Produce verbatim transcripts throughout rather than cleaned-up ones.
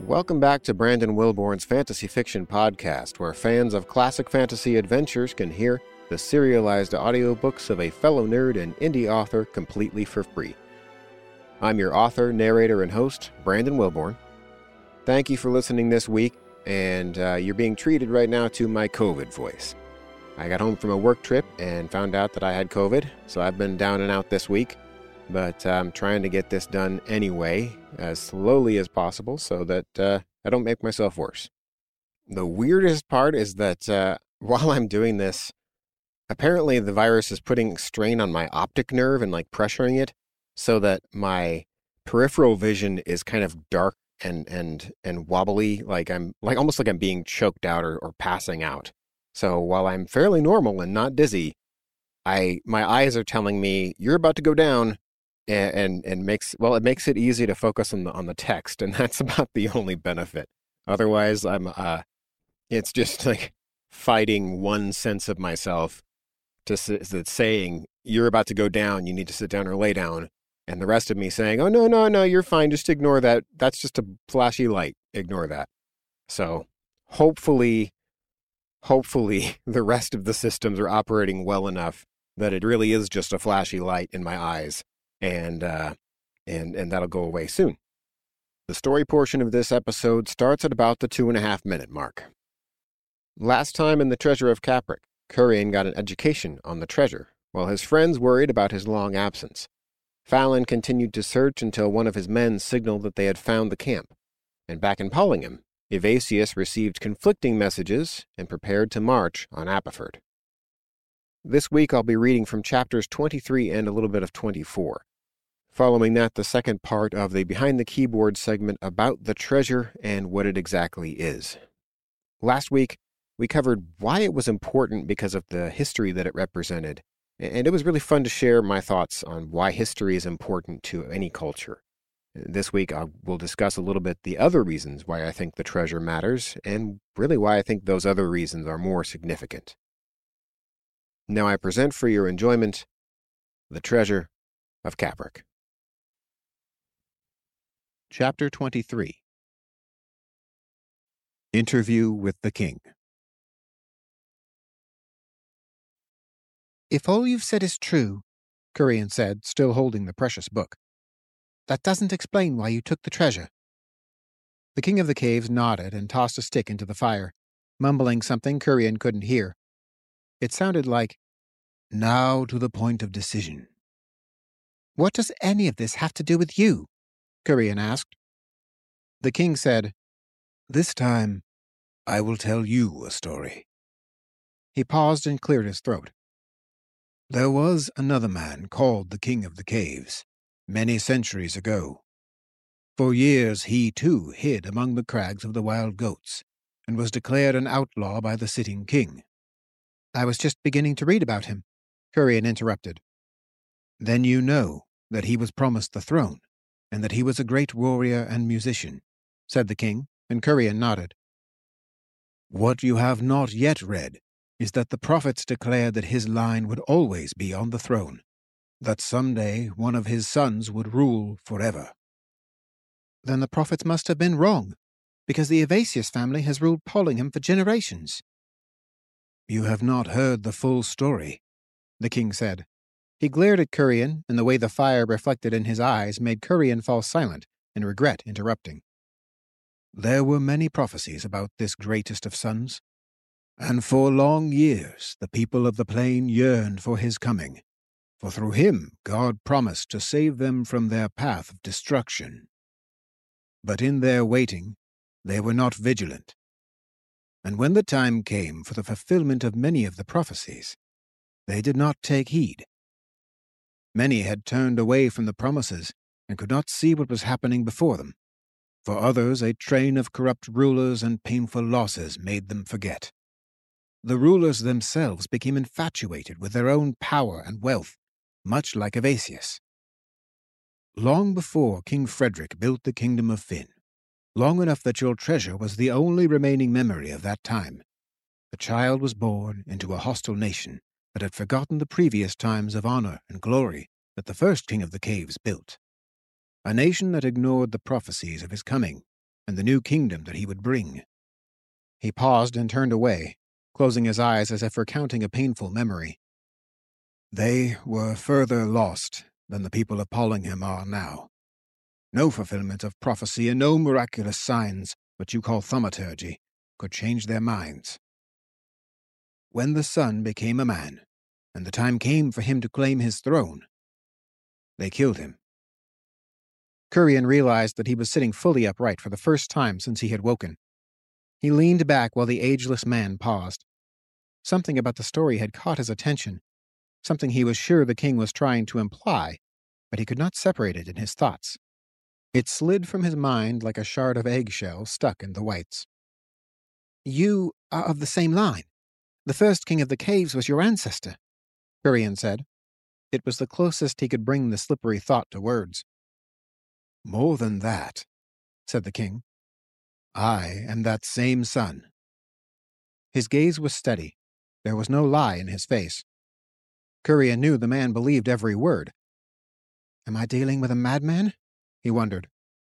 Welcome back to Brandon Wilborn's Fantasy Fiction Podcast, where fans of classic fantasy adventures can hear the serialized audiobooks of a fellow nerd and indie author completely for free. I'm your author, narrator, and host, Brandon Wilborn. Thank you for listening this week, and uh, you're being treated right now to my COVID voice. I got home from a work trip and found out that I had COVID, so I've been down and out this week, but I'm trying to get this done anyway, as slowly as possible, so that uh, I don't make myself worse. The weirdest part is that uh, while I'm doing this, apparently the virus is putting strain on my optic nerve and like pressuring it so that my peripheral vision is kind of dark and and and wobbly, like I'm like almost like I'm being choked out or, or passing out. So while I'm fairly normal and not dizzy, I my eyes are telling me you're about to go down. And, and and makes well it makes it easy to focus on the on the text, and that's about the only benefit. Otherwise, I'm uh, it's just like fighting one sense of myself to that's saying you're about to go down, you need to sit down or lay down, and the rest of me saying, oh no no no, you're fine, just ignore that. That's just a flashy light. Ignore that. So hopefully, hopefully the rest of the systems are operating well enough that it really is just a flashy light in my eyes. And, uh, and and that'll go away soon. The story portion of this episode starts at about the two and a half minute mark. Last time in The Treasure of Capric, Curian got an education on the treasure, while his friends worried about his long absence. Fallon continued to search until one of his men signaled that they had found the camp, and back in Pollingham, Evasius received conflicting messages and prepared to march on Apiford. This week I'll be reading from chapters twenty-three and a little bit of twenty-four. Following that, the second part of the Behind the Keyboard segment about the treasure and what it exactly is. Last week, we covered why it was important because of the history that it represented, and it was really fun to share my thoughts on why history is important to any culture. This week, I will discuss a little bit the other reasons why I think the treasure matters, and really why I think those other reasons are more significant. Now I present for your enjoyment, The Treasure of Capric. Chapter twenty-three. Interview with the King. If all you've said is true, Curian said, still holding the precious book, that doesn't explain why you took the treasure. The King of the Caves nodded and tossed a stick into the fire, mumbling something Curian couldn't hear. It sounded like, "Now to the point of decision." "What does any of this have to do with you?" Curian asked. The king said, "This time, I will tell you a story." He paused and cleared his throat. "There was another man called the King of the Caves, many centuries ago. For years he, too, hid among the crags of the wild goats, and was declared an outlaw by the sitting king." "I was just beginning to read about him," Curian interrupted. "Then you know that he was promised the throne, and that he was a great warrior and musician," said the king, and Curian nodded. "What you have not yet read is that the prophets declared that his line would always be on the throne, that someday one of his sons would rule forever." "Then the prophets must have been wrong, because the Evasius family has ruled Pollingham for generations." "You have not heard the full story," the king said. He glared at Curian, and the way the fire reflected in his eyes made Curian fall silent and regret interrupting. "There were many prophecies about this greatest of sons, and for long years the people of the plain yearned for his coming, for through him God promised to save them from their path of destruction. But in their waiting, they were not vigilant. And when the time came for the fulfillment of many of the prophecies, they did not take heed. Many had turned away from the promises and could not see what was happening before them. For others, a train of corrupt rulers and painful losses made them forget. The rulers themselves became infatuated with their own power and wealth, much like Evasius. Long before King Frederick built the kingdom of Finn, long enough that your treasure was the only remaining memory of that time, a child was born into a hostile nation that had forgotten the previous times of honor and glory that the first king of the caves built. A nation that ignored the prophecies of his coming and the new kingdom that he would bring. He paused and turned away, closing his eyes as if recounting a painful memory. They were further lost than the people of Pollingham are now. No fulfillment of prophecy and no miraculous signs, what you call thaumaturgy, could change their minds. When the son became a man, and the time came for him to claim his throne, they killed him. Curian realized that he was sitting fully upright for the first time since he had woken. He leaned back while the ageless man paused. Something about the story had caught his attention, something he was sure the king was trying to imply, but he could not separate it in his thoughts. It slid from his mind like a shard of eggshell stuck in the whites. You are of the same line. The first king of the caves was your ancestor, Curian said. It was the closest he could bring the slippery thought to words. More than that, said the king. I am that same son. His gaze was steady. There was no lie in his face. Curian knew the man believed every word. Am I dealing with a madman? He wondered.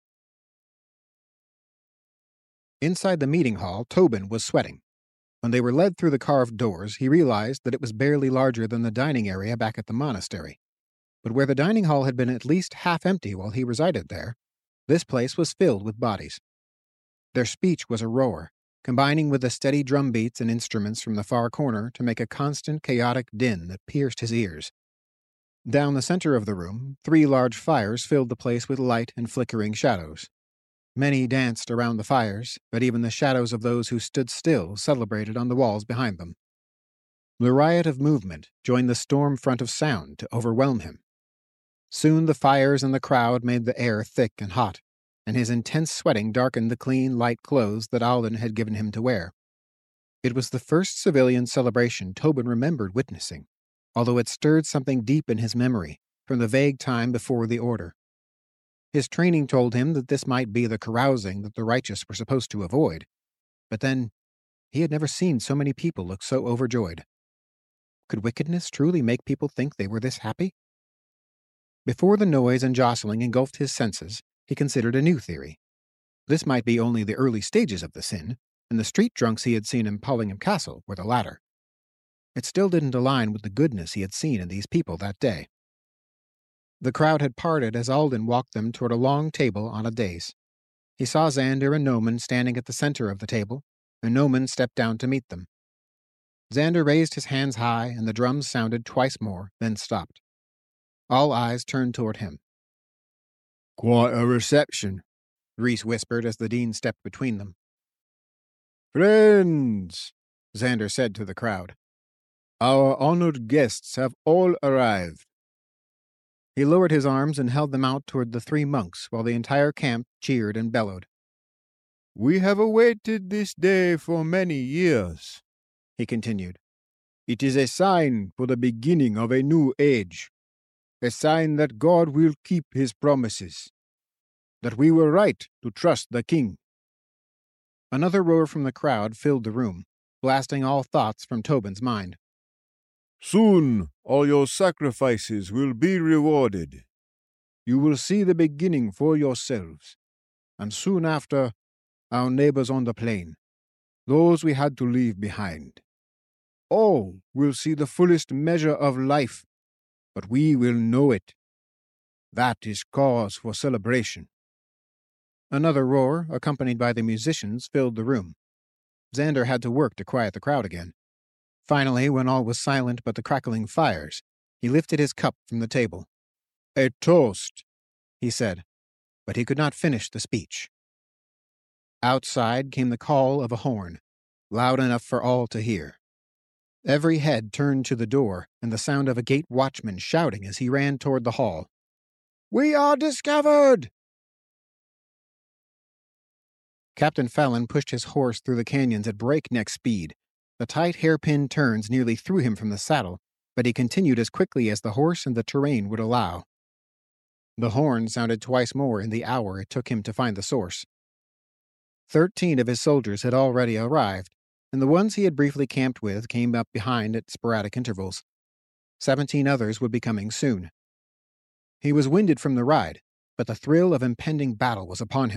Inside the meeting hall, Tobin was sweating. When they were led through the carved doors, he realized that it was barely larger than the dining area back at the monastery. But where the dining hall had been at least half empty while he resided there, this place was filled with bodies. Their speech was a roar, combining with the steady drum beats and instruments from the far corner to make a constant, chaotic din that pierced his ears. Down the center of the room, three large fires filled the place with light and flickering shadows. Many danced around the fires, but even the shadows of those who stood still celebrated on the walls behind them. The riot of movement joined the storm front of sound to overwhelm him. Soon the fires and the crowd made the air thick and hot, and his intense sweating darkened the clean, light clothes that Alden had given him to wear. It was the first civilian celebration Tobin remembered witnessing, although it stirred something deep in his memory from the vague time before the order. His training told him that this might be the carousing that the righteous were supposed to avoid, but then he had never seen so many people look so overjoyed. Could wickedness truly make people think they were this happy? Before the noise and jostling engulfed his senses, he considered a new theory. This might be only the early stages of the sin, and the street drunks he had seen in Pollingham Castle were the latter. It still didn't align with the goodness he had seen in these people that day. The crowd had parted as Alden walked them toward a long table on a dais. He saw Xander and Noman standing at the center of the table, and Noman stepped down to meet them. Xander raised his hands high, and the drums sounded twice more, then stopped. All eyes turned toward him. Quite a reception, Reese whispered as the dean stepped between them. Friends, Xander said to the crowd, our honored guests have all arrived. He lowered his arms and held them out toward the three monks while the entire camp cheered and bellowed. We have awaited this day for many years, he continued. It is a sign for the beginning of a new age, a sign that God will keep his promises, that we were right to trust the king. Another roar from the crowd filled the room, blasting all thoughts from Tobin's mind. Soon all your sacrifices will be rewarded. You will see the beginning for yourselves, and soon after, our neighbors on the plain, those we had to leave behind. All will see the fullest measure of life, but we will know it. That is cause for celebration. Another roar, accompanied by the musicians, filled the room. Xander had to work to quiet the crowd again. Finally, when all was silent but the crackling fires, he lifted his cup from the table. A toast, he said, but he could not finish the speech. Outside came the call of a horn, loud enough for all to hear. Every head turned to the door, and the sound of a gate watchman shouting as he ran toward the hall. We are discovered! Captain Fallon pushed his horse through the canyons at breakneck speed. The tight hairpin turns nearly threw him from the saddle, but he continued as quickly as the horse and the terrain would allow. The horn sounded twice more in the hour it took him to find the source. Thirteen of his soldiers had already arrived, and the ones he had briefly camped with came up behind at sporadic intervals. Seventeen others would be coming soon. He was winded from the ride, but the thrill of impending battle was upon him,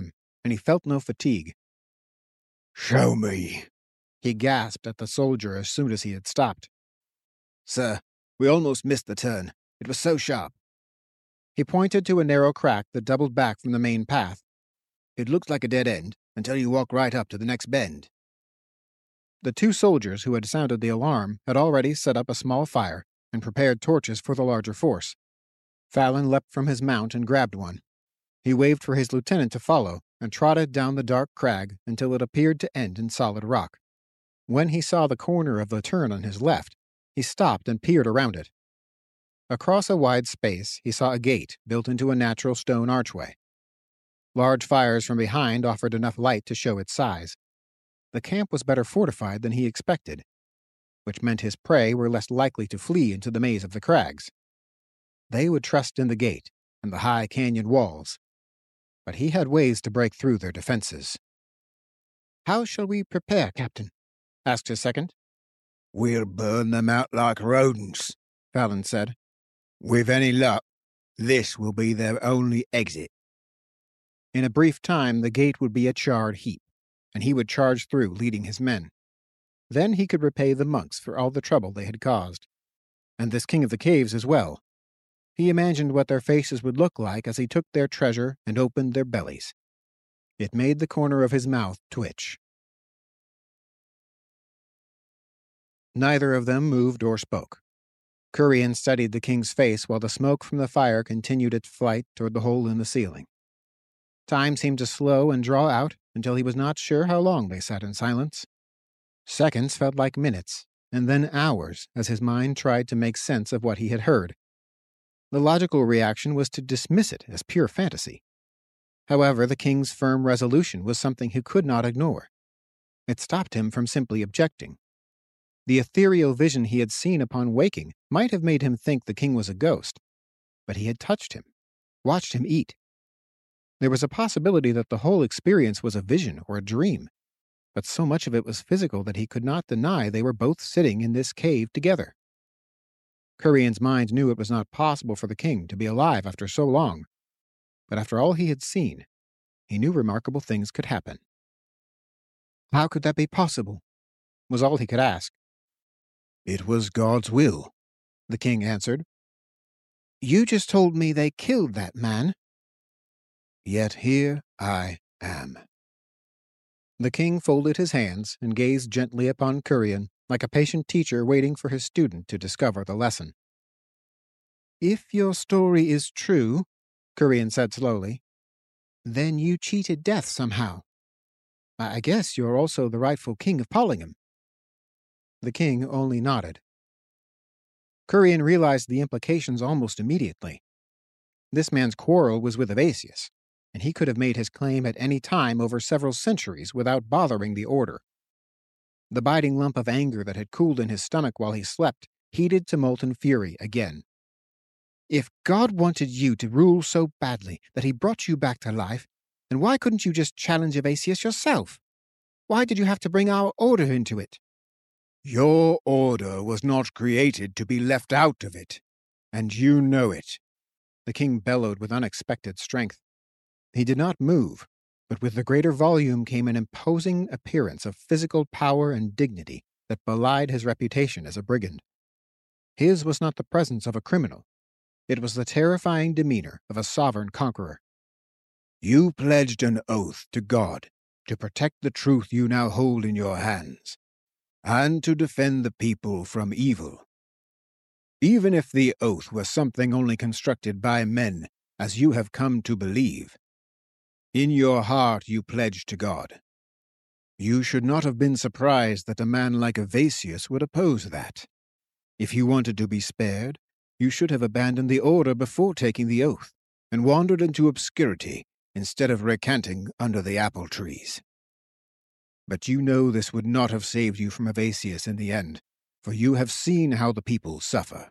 and he felt no fatigue. "Show me," he gasped at the soldier as soon as he had stopped. "Sir, we almost missed the turn. It was so sharp." He pointed to a narrow crack that doubled back from the main path. "It looked like a dead end until you walk right up to the next bend." The two soldiers who had sounded the alarm had already set up a small fire and prepared torches for the larger force. Fallon leapt from his mount and grabbed one. He waved for his lieutenant to follow and trotted down the dark crag until it appeared to end in solid rock. When he saw the corner of the turn on his left, he stopped and peered around it. Across a wide space, he saw a gate built into a natural stone archway. Large fires from behind offered enough light to show its size. The camp was better fortified than he expected, which meant his prey were less likely to flee into the maze of the crags. They would trust in the gate and the high canyon walls, but he had ways to break through their defenses. "How shall we prepare, Captain?" asked his second. "We'll burn them out like rodents," Fallon said. "With any luck, this will be their only exit." In a brief time, the gate would be a charred heap, and he would charge through, leading his men. Then he could repay the monks for all the trouble they had caused, and this king of the caves as well. He imagined what their faces would look like as he took their treasure and opened their bellies. It made the corner of his mouth twitch. Neither of them moved or spoke. Curian studied the king's face while the smoke from the fire continued its flight toward the hole in the ceiling. Time seemed to slow and draw out until he was not sure how long they sat in silence. Seconds felt like minutes, and then hours as his mind tried to make sense of what he had heard. The logical reaction was to dismiss it as pure fantasy. However, the king's firm resolution was something he could not ignore. It stopped him from simply objecting. The ethereal vision he had seen upon waking might have made him think the king was a ghost, but he had touched him, watched him eat. There was a possibility that the whole experience was a vision or a dream, but so much of it was physical that he could not deny they were both sitting in this cave together. Curian's mind knew it was not possible for the king to be alive after so long, but after all he had seen, he knew remarkable things could happen. How could that be possible? Was all he could ask. "It was God's will," the king answered. "You just told me they killed that man." "Yet here I am." The king folded his hands and gazed gently upon Curian, like a patient teacher waiting for his student to discover the lesson. "If your story is true," Curian said slowly, "then you cheated death somehow. I guess you're also the rightful king of Pollingham." The king only nodded. Curian realized the implications almost immediately. This man's quarrel was with Evasius, and he could have made his claim at any time over several centuries without bothering the order. The biting lump of anger that had cooled in his stomach while he slept heated to molten fury again. "If God wanted you to rule so badly that he brought you back to life, then why couldn't you just challenge Evasius yourself? Why did you have to bring our order into it?" "Your order was not created to be left out of it, and you know it," the king bellowed with unexpected strength. He did not move, but with the greater volume came an imposing appearance of physical power and dignity that belied his reputation as a brigand. His was not the presence of a criminal. It was the terrifying demeanor of a sovereign conqueror. "You pledged an oath to God to protect the truth you now hold in your hands, and to defend the people from evil. Even if the oath was something only constructed by men, as you have come to believe, in your heart you pledged to God. You should not have been surprised that a man like Evasius would oppose that. If you wanted to be spared, you should have abandoned the order before taking the oath, and wandered into obscurity instead of recanting under the apple trees. But you know this would not have saved you from Evasius in the end, for you have seen how the people suffer."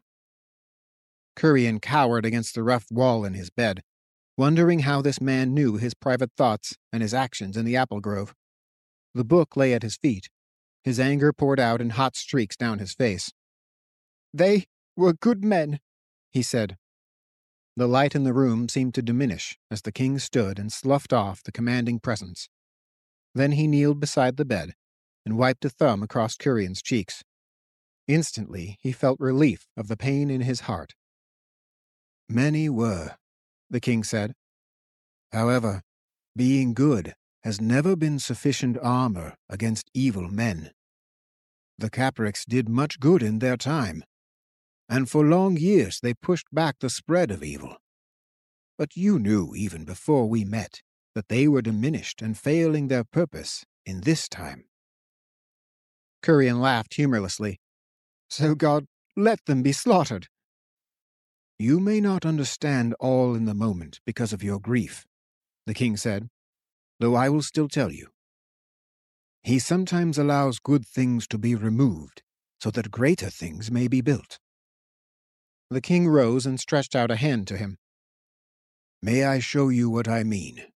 Curian cowered against the rough wall in his bed, wondering how this man knew his private thoughts and his actions in the apple grove. The book lay at his feet. His anger poured out in hot streaks down his face. "They were good men," he said. The light in the room seemed to diminish as the king stood and sloughed off the commanding presence. Then he kneeled beside the bed and wiped a thumb across Curien's cheeks. Instantly he felt relief of the pain in his heart. "Many were," the king said. "However, being good has never been sufficient armor against evil men. The Caprics did much good in their time, and for long years they pushed back the spread of evil. But you knew even before we met that they were diminished and failing their purpose in this time." Curien laughed humorlessly. "So God let them be slaughtered." "You may not understand all in the moment because of your grief," the king said, "though I will still tell you. He sometimes allows good things to be removed so that greater things may be built." The king rose and stretched out a hand to him. "May I show you what I mean?"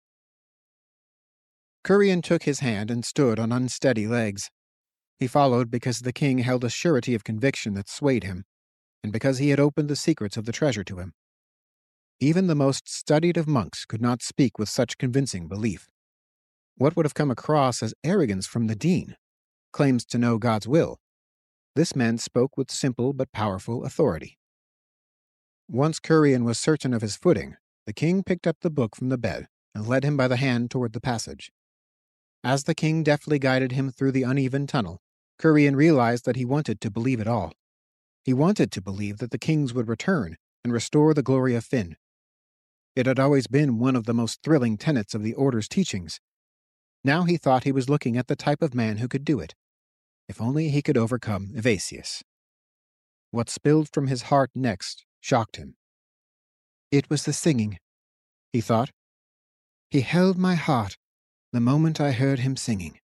Curien took his hand and stood on unsteady legs. He followed because the king held a surety of conviction that swayed him, and because he had opened the secrets of the treasure to him. Even the most studied of monks could not speak with such convincing belief. What would have come across as arrogance from the dean? Claims to know God's will. This man spoke with simple but powerful authority. Once Curien was certain of his footing, the king picked up the book from the bed and led him by the hand toward the passage. As the king deftly guided him through the uneven tunnel, Curien realized that he wanted to believe it all. He wanted to believe that the kings would return and restore the glory of Fynn. It had always been one of the most thrilling tenets of the Order's teachings. Now he thought he was looking at the type of man who could do it. If only he could overcome Evasius. What spilled from his heart next shocked him. "It was the singing," he thought. "He held my heart the moment I heard him singing."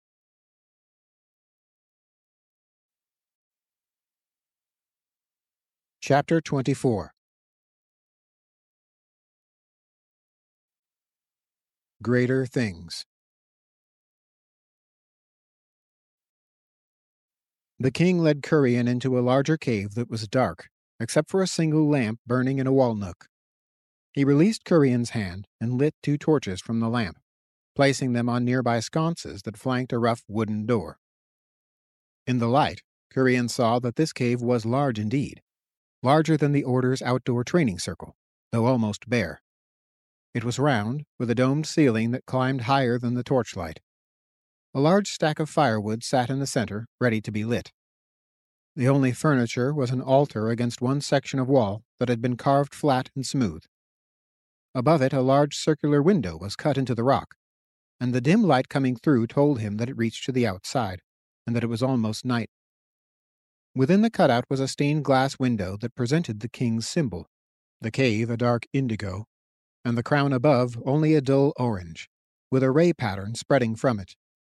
Chapter twenty-four. Greater Things. The king led Curien into a larger cave that was dark, except for a single lamp burning in a wall nook. He released Curien's hand and lit two torches from the lamp, placing them on nearby sconces that flanked a rough wooden door. In the light, Curien saw that this cave was large indeed, larger than the Order's outdoor training circle, though almost bare. It was round, with a domed ceiling that climbed higher than the torchlight. A large stack of firewood sat in the center, ready to be lit. The only furniture was an altar against one section of wall that had been carved flat and smooth. Above it a large circular window was cut into the rock, and the dim light coming through told him that it reached to the outside, and that it was almost night. Within the cutout was a stained glass window that presented the king's symbol, the cave a dark indigo, and the crown above only a dull orange, with a ray pattern spreading from it.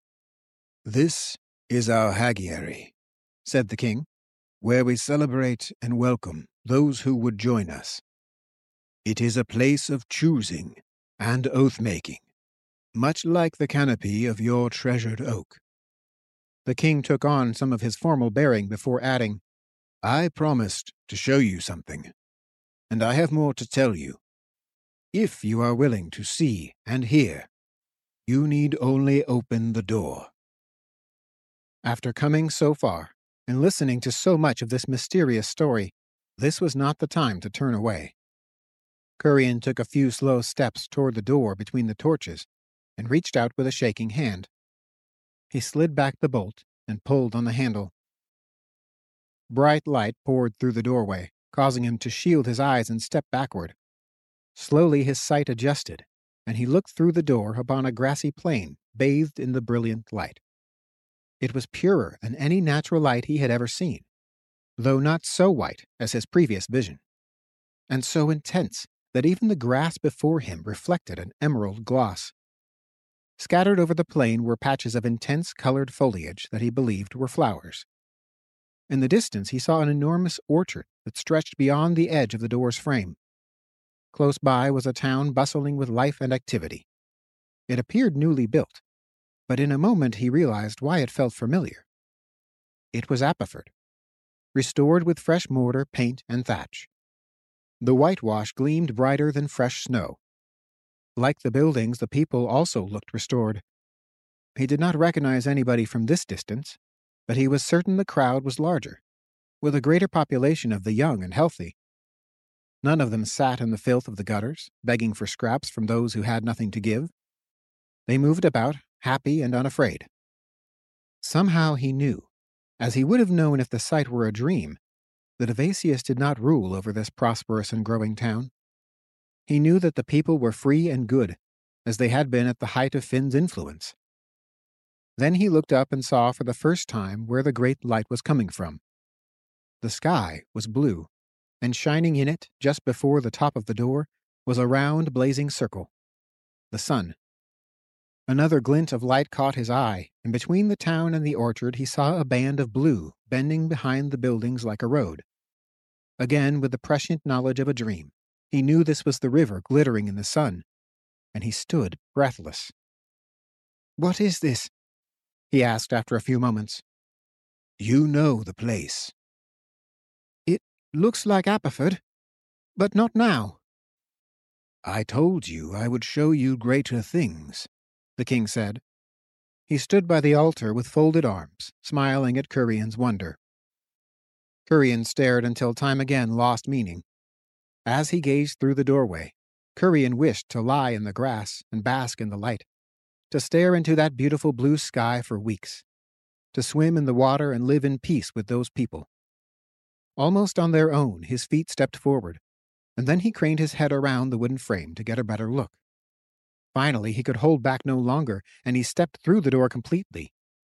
"This is our hagiary," said the king, "where we celebrate and welcome those who would join us. It is a place of choosing and oath-making, much like the canopy of your treasured oak." The king took on some of his formal bearing before adding, "I promised to show you something, and I have more to tell you. If you are willing to see and hear, you need only open the door." After coming so far, and listening to so much of this mysterious story, this was not the time to turn away. Curien took a few slow steps toward the door between the torches, and reached out with a shaking hand. He slid back the bolt and pulled on the handle. Bright light poured through the doorway, causing him to shield his eyes and step backward. Slowly his sight adjusted, and he looked through the door upon a grassy plain bathed in the brilliant light. It was purer than any natural light he had ever seen, though not so white as his previous vision, and so intense that even the grass before him reflected an emerald gloss. Scattered over the plain were patches of intense colored foliage that he believed were flowers. In the distance he saw an enormous orchard that stretched beyond the edge of the door's frame. Close by was a town bustling with life and activity. It appeared newly built, but in a moment he realized why it felt familiar. It was Apiford, restored with fresh mortar, paint, and thatch. The whitewash gleamed brighter than fresh snow. Like the buildings, the people also looked restored. He did not recognize anybody from this distance, but he was certain the crowd was larger, with a greater population of the young and healthy. None of them sat in the filth of the gutters, begging for scraps from those who had nothing to give. They moved about, happy and unafraid. Somehow he knew, as he would have known if the sight were a dream, that Evasius did not rule over this prosperous and growing town. He knew that the people were free and good, as they had been at the height of Finn's influence. Then he looked up and saw for the first time where the great light was coming from. The sky was blue, and shining in it, just before the top of the door, was a round blazing circle. The sun. Another glint of light caught his eye, and between the town and the orchard he saw a band of blue bending behind the buildings like a road. Again, with the prescient knowledge of a dream, he knew this was the river glittering in the sun, and he stood breathless. "What is this?" he asked after a few moments. "You know the place." "It looks like Apiford, but not now." "I told you I would show you greater things," the king said. He stood by the altar with folded arms, smiling at Curian's wonder. Curian stared until time again lost meaning. As he gazed through the doorway, Curian wished to lie in the grass and bask in the light, to stare into that beautiful blue sky for weeks, to swim in the water and live in peace with those people. Almost on their own, his feet stepped forward, and then he craned his head around the wooden frame to get a better look. Finally, he could hold back no longer, and he stepped through the door completely.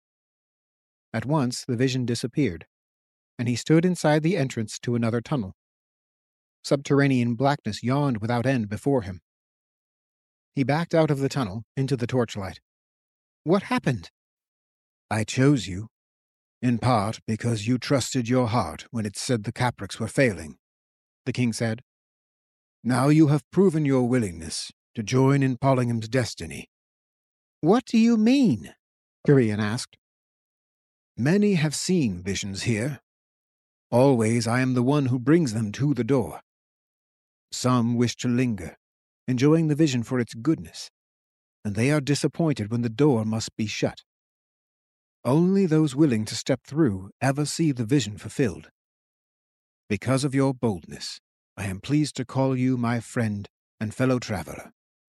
At once, the vision disappeared, and he stood inside the entrance to another tunnel. Subterranean blackness yawned without end before him. He backed out of the tunnel into the torchlight. What happened? "I chose you, in part because you trusted your heart when it said the Capricks were failing," the king said. "Now you have proven your willingness to join in Pollingham's destiny." "What do you mean?" Curian asked. "Many have seen visions here. Always I am the one who brings them to the door. Some wish to linger, enjoying the vision for its goodness, and they are disappointed when the door must be shut. Only those willing to step through ever see the vision fulfilled. Because of your boldness, I am pleased to call you my friend and fellow traveler."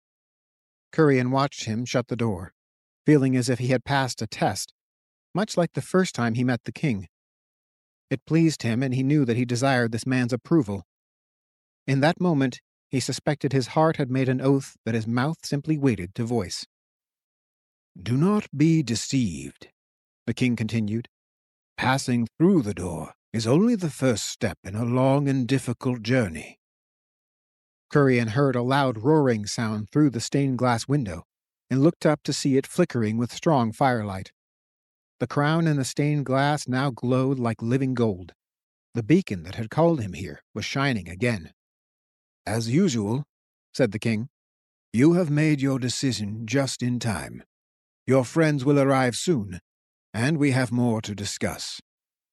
Curian watched him shut the door, feeling as if he had passed a test, much like the first time he met the king. It pleased him, and he knew that he desired this man's approval. In that moment, he suspected his heart had made an oath that his mouth simply waited to voice. "Do not be deceived," the king continued. "Passing through the door is only the first step in a long and difficult journey." Curian heard a loud roaring sound through the stained-glass window, and looked up to see it flickering with strong firelight. The crown in the stained glass now glowed like living gold. The beacon that had called him here was shining again. "As usual," said the king, "you have made your decision just in time. Your friends will arrive soon, and we have more to discuss."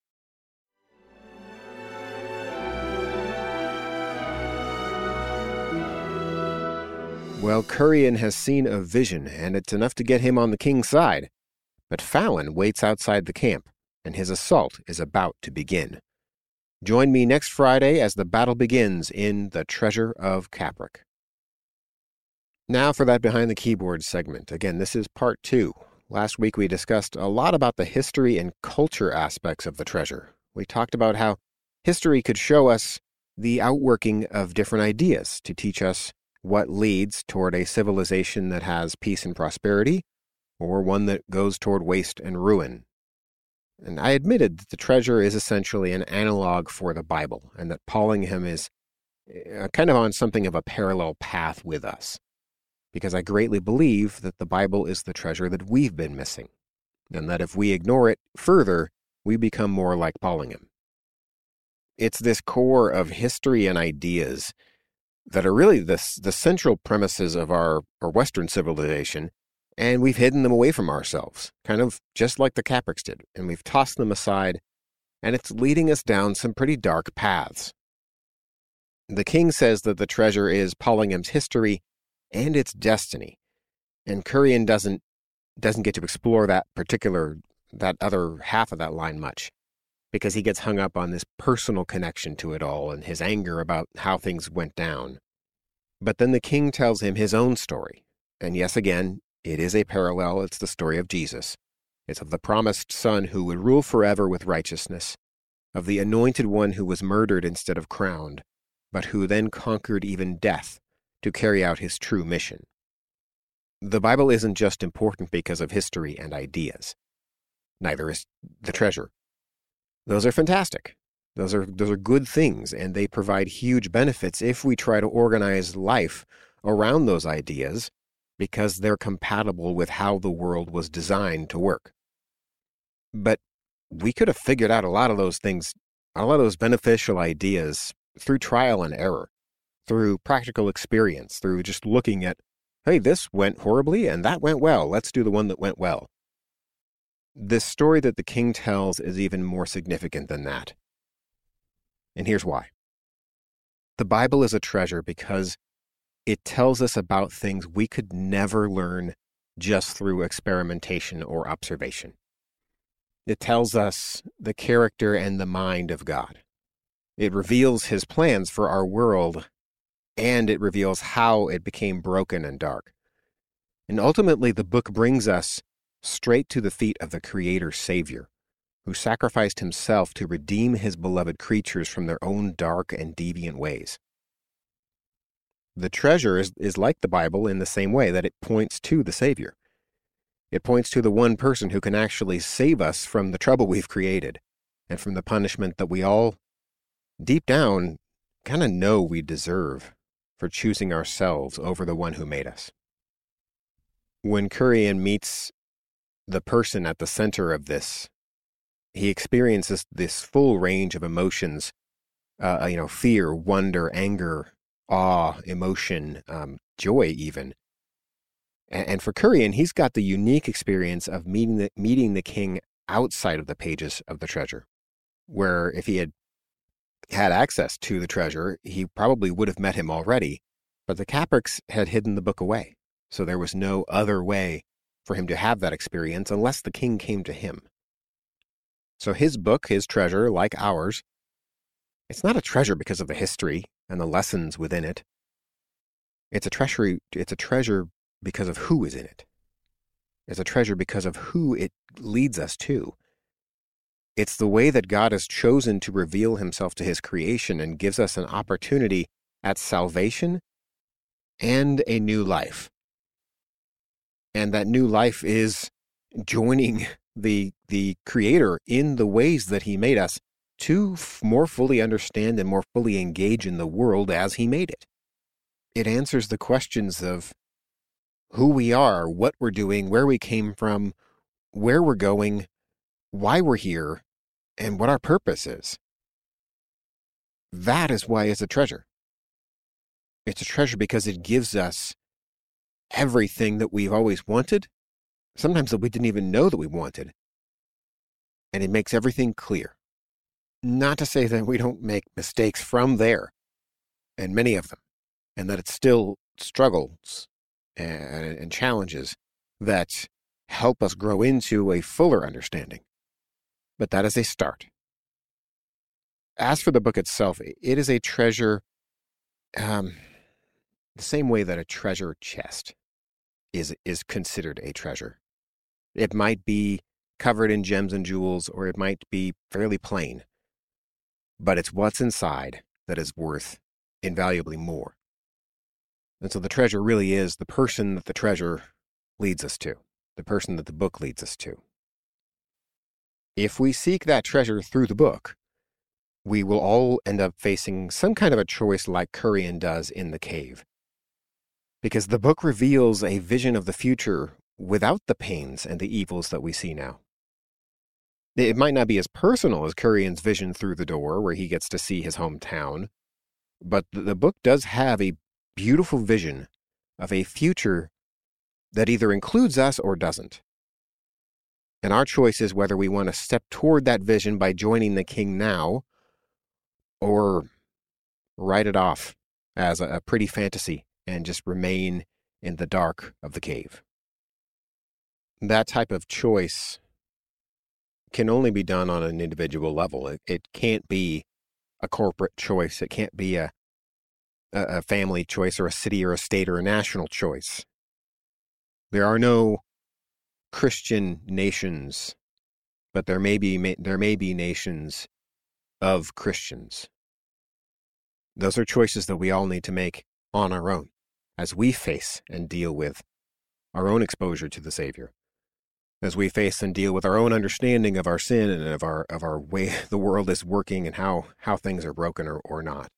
Well, Curian has seen a vision, and it's enough to get him on the king's side. But Fallon waits outside the camp, and his assault is about to begin. Join me next Friday as the battle begins in The Treasure of Capric. Now for that Behind the Keyboard segment. Again, this is part two. Last week we discussed a lot about the history and culture aspects of the treasure. We talked about how history could show us the outworking of different ideas to teach us what leads toward a civilization that has peace and prosperity, or one that goes toward waste and ruin. And I admitted that the treasure is essentially an analog for the Bible, and that Pollingham is kind of on something of a parallel path with us, because I greatly believe that the Bible is the treasure that we've been missing, and that if we ignore it further, we become more like Pollingham. It's this core of history and ideas that are really the, the central premises of our, our Western civilization, and we've hidden them away from ourselves, kind of just like the Capricks did, and we've tossed them aside, and it's leading us down some pretty dark paths. The king says that the treasure is Pollingham's history and its destiny, and Curian doesn't doesn't get to explore that particular, that other half of that line much, because he gets hung up on this personal connection to it all and his anger about how things went down. But then the king tells him his own story, and yes, again, it is a parallel. It's the story of Jesus. It's of the promised son who would rule forever with righteousness, of the anointed one who was murdered instead of crowned, but who then conquered even death to carry out his true mission. The Bible isn't just important because of history and ideas. Neither is the treasure. Those are fantastic. Those are, those are good things, and they provide huge benefits if we try to organize life around those ideas because they're compatible with how the world was designed to work. But we could have figured out a lot of those things, a lot of those beneficial ideas through trial and error, through practical experience, through just looking at, hey, this went horribly and that went well. Let's do the one that went well. This story that the king tells is even more significant than that. And here's why. The Bible is a treasure because it tells us about things we could never learn just through experimentation or observation. It tells us the character and the mind of God. It reveals his plans for our world, and it reveals how it became broken and dark. And ultimately, the book brings us straight to the feet of the Creator Savior, who sacrificed himself to redeem his beloved creatures from their own dark and deviant ways. The treasure is, is like the Bible in the same way that it points to the Savior. It points to the one person who can actually save us from the trouble we've created and from the punishment that we all, deep down, kind of know we deserve for choosing ourselves over the one who made us. When Curian meets the person at the center of this, he experiences this full range of emotions, uh, you know, fear, wonder, anger, awe, emotion, um, joy even. And, and for Curian, he's got the unique experience of meeting the, meeting the king outside of the pages of the treasure, where if he had had access to the treasure, he probably would have met him already, but the Capricks had hidden the book away, so there was no other way for him to have that experience unless the king came to him. So his book, his treasure, like ours, it's not a treasure because of the history and the lessons within it. It's a treasure, it's a treasure because of who is in it. It's a treasure because of who it leads us to. It's the way that God has chosen to reveal himself to his creation and gives us an opportunity at salvation and a new life. And that new life is joining the, the Creator in the ways that he made us to f- more fully understand and more fully engage in the world as he made it. It answers the questions of who we are, what we're doing, where we came from, where we're going, why we're here, and what our purpose is. That is why it's a treasure. It's a treasure because it gives us everything that we've always wanted, sometimes that we didn't even know that we wanted, and it makes everything clear. Not to say that we don't make mistakes from there, and many of them, and that it's still struggles and, and challenges that help us grow into a fuller understanding. But that is a start. As for the book itself, it is a treasure, um, the same way that a treasure chest is is considered a treasure. It might be covered in gems and jewels, or it might be fairly plain, but it's what's inside that is worth invaluably more. And so the treasure really is the person that the treasure leads us to, the person that the book leads us to. If we seek that treasure through the book, we will all end up facing some kind of a choice like Curian does in the cave. Because the book reveals a vision of the future without the pains and the evils that we see now. It might not be as personal as Curian's vision through the door, where he gets to see his hometown, but the book does have a beautiful vision of a future that either includes us or doesn't. And our choice is whether we want to step toward that vision by joining the king now, or write it off as a, a pretty fantasy and just remain in the dark of the cave. That type of choice can only be done on an individual level. It, it can't be a corporate choice. It can't be a, a, a family choice or a city or a state or a national choice. There are no Christian nations, but there may be there may be nations of Christians. Those are choices that we all need to make on our own as we face and deal with our own exposure to the Savior, as we face and deal with our own understanding of our sin and of our of our way the world is working and how, how things are broken or, or not.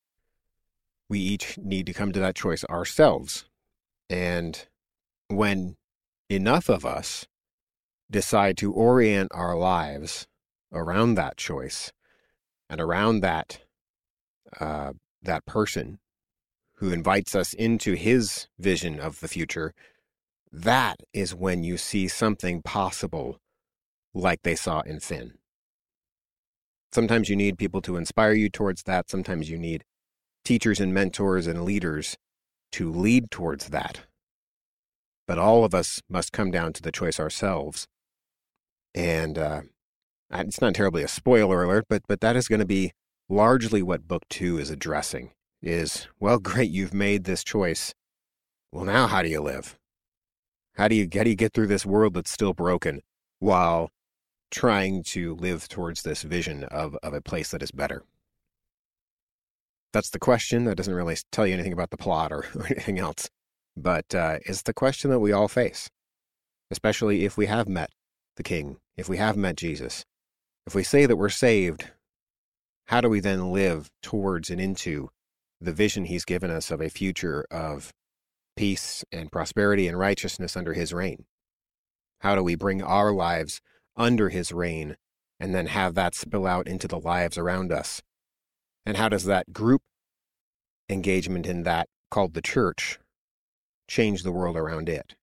We each need to come to that choice ourselves. And when enough of us decide to orient our lives around that choice and around that uh, that person who invites us into his vision of the future, that is when you see something possible like they saw in Finn. Sometimes you need people to inspire you towards that. Sometimes you need teachers and mentors and leaders to lead towards that. But all of us must come down to the choice ourselves. And uh, it's not terribly a spoiler alert, but but that is going to be largely what Book Two is addressing. Is, well, great, you've made this choice. Well, now how do you live? How do you, how do you get through this world that's still broken while trying to live towards this vision of, of a place that is better? That's the question. That doesn't really tell you anything about the plot or, or anything else. But uh, it's the question that we all face, especially if we have met the King, if we have met Jesus. If we say that we're saved, how do we then live towards and into the vision he's given us of a future of peace and prosperity and righteousness under his reign? How do we bring our lives under his reign and then have that spill out into the lives around us? And how does that group engagement in that, called the church, change the world around it?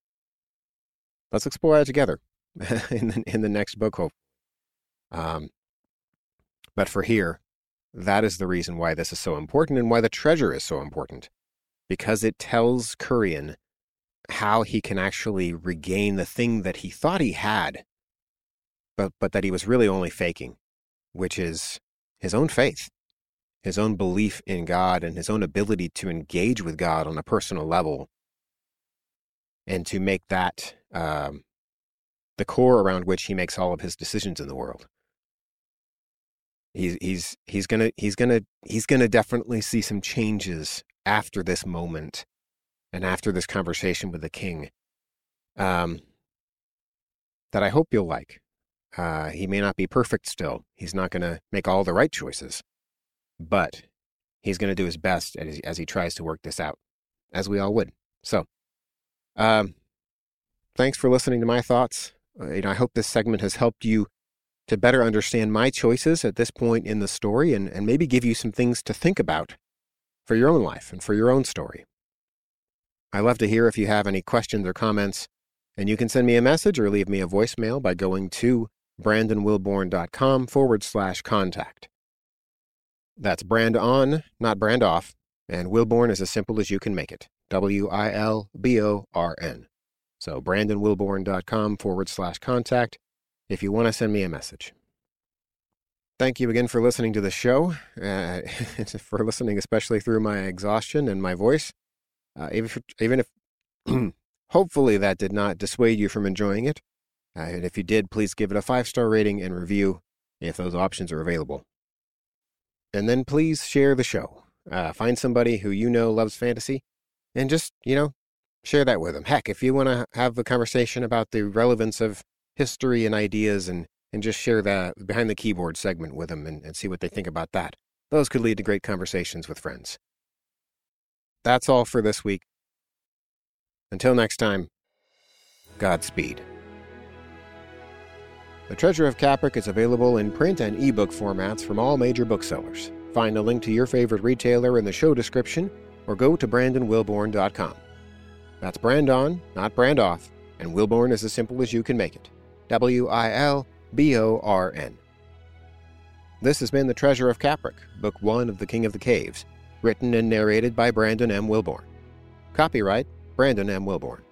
Let's explore that together in the, in the next book, hope. Um, but for here, that is the reason why this is so important and why the treasure is so important. Because it tells Curian how he can actually regain the thing that he thought he had, but, but that he was really only faking, which is his own faith, his own belief in God, and his own ability to engage with God on a personal level, and to make that um, the core around which he makes all of his decisions in the world. He's he's he's gonna he's gonna he's gonna definitely see some changes after this moment and after this conversation with the king, um, that I hope you'll like. Uh, he may not be perfect still. He's not going to make all the right choices, but he's going to do his best as he, as he tries to work this out, as we all would. So, um, thanks for listening to my thoughts. Uh, you know, I hope this segment has helped you to better understand my choices at this point in the story, and, and maybe give you some things to think about for your own life and for your own story. I love to hear if you have any questions or comments, and you can send me a message or leave me a voicemail by going to brandonwilborn.com forward slash contact. That's brand on, not brand off, and Wilborn is as simple as you can make it. W I L B O R N. So brandonwilborn.com forward slash contact if you want to send me a message. Thank you again for listening to the show, uh, for listening especially through my exhaustion and my voice. Uh, even if, even if hopefully that did not dissuade you from enjoying it. Uh, and if you did, please give it a five-star rating and review if those options are available. And then please share the show. Uh, find somebody who you know loves fantasy and just, you know, share that with them. Heck, if you want to have a conversation about the relevance of history and ideas, and, and just share that behind the keyboard segment with them and, and see what they think about that. Those could lead to great conversations with friends. That's all for this week. Until next time, Godspeed. The Treasure of Capric is available in print and ebook formats from all major booksellers. Find a link to your favorite retailer in the show description, or go to brandon wilborn dot com. That's brand on, not brand off, and Wilborn is as simple as you can make it. W I L B O R N. This has been The Treasure of Capric, Book one of The King of the Caves, written and narrated by Brandon M. Wilborn. Copyright Brandon M. Wilborn.